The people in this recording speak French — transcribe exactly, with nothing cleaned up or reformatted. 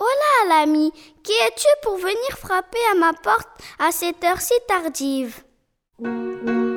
Hola, l'ami, qui es-tu pour venir frapper à ma porte à cette heure si tardive?